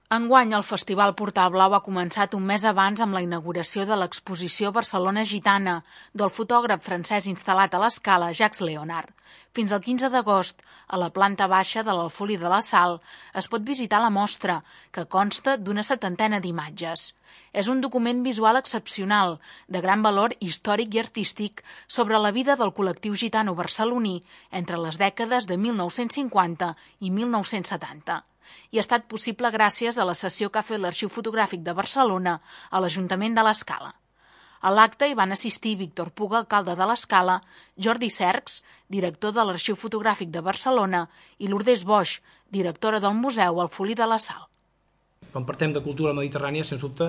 Enguany, el Festival Portal Blau ha començat un mes abans amb la inauguració de l'exposició Barcelona Gitana del fotògraf francès instal·lat a l'Escala, Jacques Léonard. Fins al 15 d'agost, a la planta baixa de l'Alfolí de la Sal, es pot visitar la mostra, que consta d'una 70ena d'imatges. És un document visual excepcional, de gran valor històric i artístic, sobre la vida del col·lectiu gitano barceloní entre les dècades de 1950 i 1970. I ha estat possible gràcies a la sessió que ha fet l'Arxiu Fotogràfic de Barcelona a l'Ajuntament de l'Escala. A l'acte hi van assistir Víctor Puga, alcalde de l'Escala, Jordi Cercs, director de l'Arxiu Fotogràfic de Barcelona, i Lourdes Boix, directora del Museu Alfolí de la Sal. Quan parlem de cultura mediterrània, sens dubte,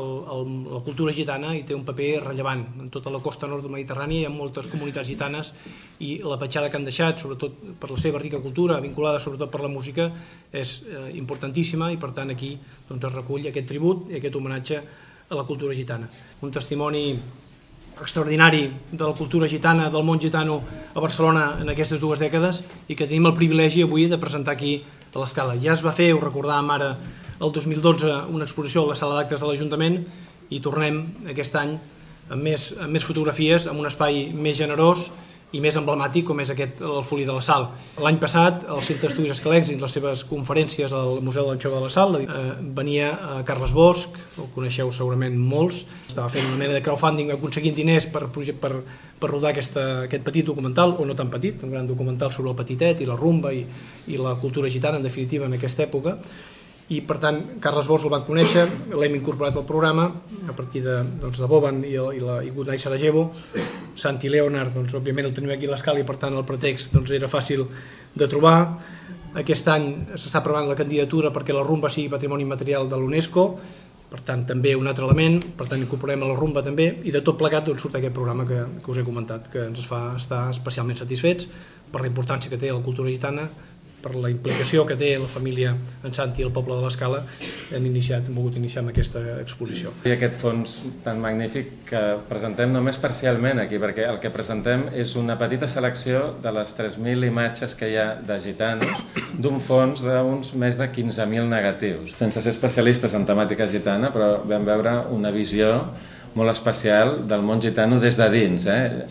la cultura gitana hi té un paper rellevant. En tota la costa nord del Mediterrani hi ha moltes comunitats gitanes i la petjada que han deixat, sobretot per la seva rica cultura, vinculada sobretot per la música, és importantíssima i per tant aquí es recull aquest tribut i aquest homenatge a la cultura gitana. Un testimoni extraordinari de la cultura gitana, del món gitano a Barcelona en aquestes 2 dècades i que tenim el privilegi avui de presentar aquí a l'Escala. Ja es va fer, ho recordàvem ara, el 2012 una exposició a la sala d'actes de l'Ajuntament i tornem aquest any amb més fotografies, amb un espai més generós i més emblemàtic com és aquest l'Alfolí de la Sal. L'any passat el Centre d'Estudis Escalencs i les seves conferències al Museu del Jove de la Sal venia a Carles Bosch, el coneixeu segurament molts, estava fent una mena de crowdfunding aconseguint diners per rodar aquest petit documental, o no tan petit, un gran documental sobre el petitet i la rumba i la cultura gitana en definitiva en aquesta època. I per tant Carles Bosch el van conèixer, l'hem incorporat al programa a partir de Boban i Good Night Sarajevo. Santi Leonard, òbviament el tenim aquí a l'Escala i per tant el pretext era fàcil de trobar. Aquest any s'està aprovant la candidatura perquè la rumba sigui patrimoni immaterial de l'UNESCO, per tant també un altre element, per tant incorporem a la rumba també i de tot plegat surt aquest programa que us he comentat, que ens fa estar especialment satisfets per la importància que té la cultura gitana, per la implicació que té la família en Santi i el poble de l'Escala. Hem volgut iniciar amb aquesta exposició. I aquest fons tan magnífic que presentem només parcialment aquí, perquè el que presentem és una petita selecció de les 3.000 imatges que hi ha de gitanos d'un fons d'uns més de 15.000 negatius. Sense ser especialistes en temàtica gitana, però vam veure una visió molt especial del món gitano des de dins.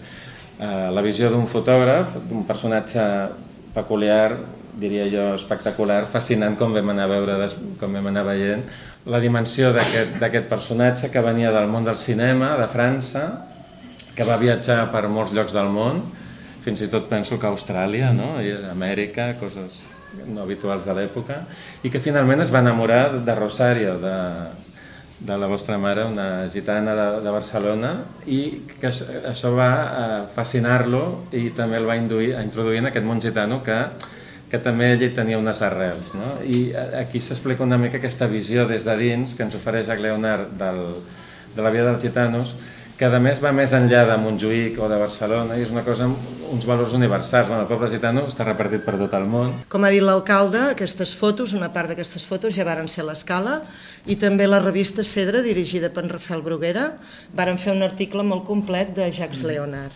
La visió d'un fotògraf, d'un personatge peculiar, diria jo, espectacular, fascinant, com vam anar a veure, com vam anar veient, la dimensió d'aquest personatge que venia del món del cinema, de França, que va viatjar per molts llocs del món, fins i tot penso que a Austràlia, i a Amèrica, coses no habituals de l'època, i que finalment es va enamorar de Rosario, de la vostra mare, una gitana de Barcelona, i que això va fascinar-lo i també el va introduir en aquest món gitano que també ell hi tenia unes arrels. I aquí s'explica una mica aquesta visió des de dins que ens ofereix Jacques Léonard de la vida dels gitanos, que a més va més enllà de Montjuïc o de Barcelona i és una cosa amb uns valors universals. El poble gitano està repartit per tot el món. Com ha dit l'alcalde, aquestes fotos, una part d'aquestes fotos ja varen ser a l'Escala i també la revista Cedra, dirigida per Rafael Bruguera, varen fer un article molt complet de Jacques Léonard.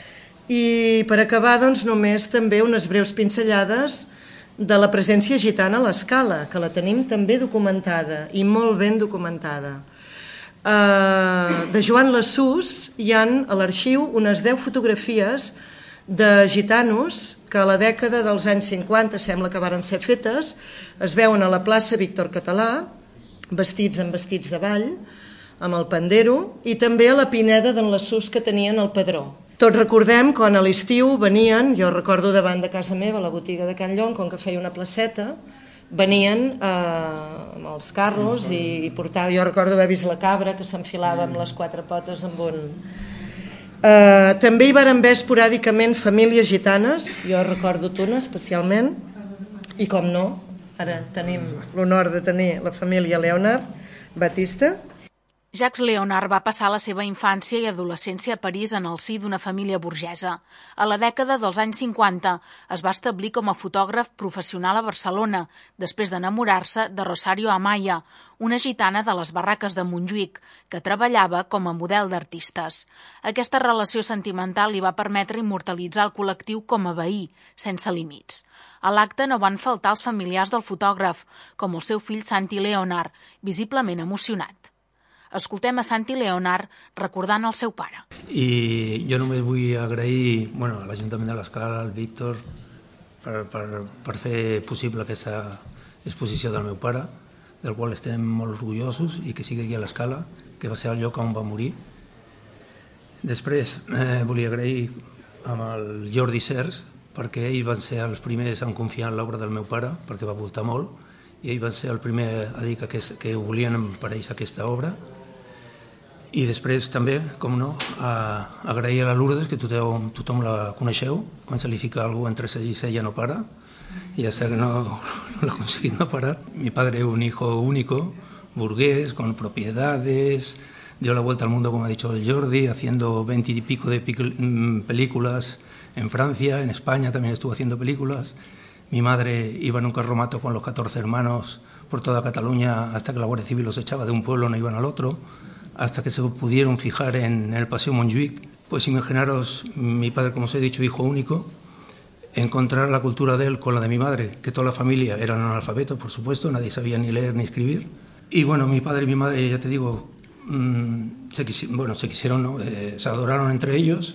I per acabar, només també unes breus pinzellades de la presència gitana a l'Escala, que la tenim també documentada i molt ben documentada. De Joan Lassús hi ha a l'arxiu unes 10 fotografies de gitanos que a la dècada dels anys 50 sembla que varen ser fetes, es veuen a la plaça Víctor Català, vestits amb vestits de ball, amb el pandero, i també a la pineda d'en Lassús que tenien el padró. Tots recordem quan a l'estiu venien, jo recordo davant de casa meva, a la botiga de Can Llong, com que feia una placeta, venien amb els carros i portaven, jo recordo haver vist la cabra que s'enfilava amb les 4 potes amb un... També hi varen haver esporàdicament famílies gitanes, jo recordo una especialment, i com no, ara tenim l'honor de tenir la família Leonard Batista. Jacques Léonard va passar la seva infància i adolescència a París en el si d'una família burgesa. A la dècada dels anys 50 es va establir com a fotògraf professional a Barcelona, després d'enamorar-se de Rosario Amaya, una gitana de les barraques de Montjuïc, que treballava com a model d'artistes. Aquesta relació sentimental li va permetre immortalitzar el col·lectiu com a veí, sense límits. A l'acte no van faltar els familiars del fotògraf, com el seu fill Santi Léonard, visiblement emocionat. Escoltem a Santi Léonard recordant el seu pare. I jo només vull agrair a l'Ajuntament de l'Escala, al Víctor, per fer possible aquesta exposició del meu pare, del qual estem molt orgullosos i que sigui aquí a l'Escala, que va ser el lloc on va morir. Després volia agrair amb el Jordi Sers, perquè ells van ser els primers en confiar en l'obra del meu pare, perquè va voltar molt, i ells van ser el primer a dir que volien per ells aquesta obra. I després també, com no, agrair a la Lourdes, que tothom la coneixeu, quan se li fica algú entre cella i cella no para, y hasta que no lo ha conseguido no parar. Mi padre, un hijo único, burgués, con propiedades, dio la vuelta al mundo, como ha dicho el Jordi, haciendo 20 y pico de películas en Francia, en España también estuvo haciendo películas. Mi madre iba en un carromato con los 14 hermanos por toda Cataluña hasta que la Guardia Civil los echaba de un pueblo, no iban al otro, hasta que se pudieron fijar en el Paseo Montjuïc. Pues imaginaros, mi padre, como os he dicho, hijo único, encontrar la cultura de él con la de mi madre, que toda la familia eran analfabetos, por supuesto, nadie sabía ni leer ni escribir. Y bueno, mi padre y mi madre, ya te digo, se quisieron, ¿no? Se adoraron entre ellos,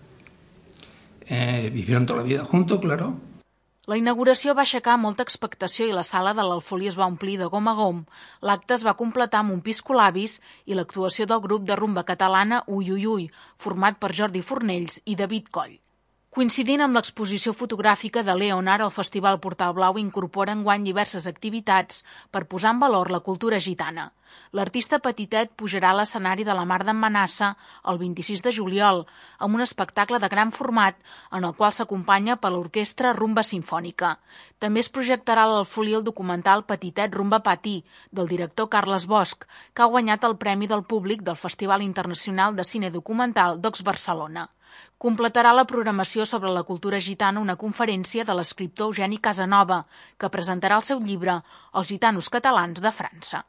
vivieron toda la vida juntos, claro. La inauguració va aixecar molta expectació i la sala de l'Alfolí es va omplir de gom a gom. L'acte es va completar amb un piscolabis i l'actuació del grup de rumba catalana Ui Ui Ui, format per Jordi Fornells i David Coll. Coincidint amb l'exposició fotogràfica de Léonard, el Festival Portal Blau incorpora enguany diverses activitats per posar en valor la cultura gitana. L'artista Petitet pujarà a l'escenari de la Mar d'en Manassa el 26 de juliol amb un espectacle de gran format en el qual s'acompanya per l'orquestra Rumba Simfònica. També es projectarà a l'Alfolí el documental Petitet Rumba Patí, del director Carles Bosch, que ha guanyat el Premi del Públic del Festival Internacional de Cine Documental d'Ocs Barcelona. Completarà la programació sobre la cultura gitana una conferència de l'escriptor Eugeni Casanova, que presentarà el seu llibre Els gitanos catalans de França.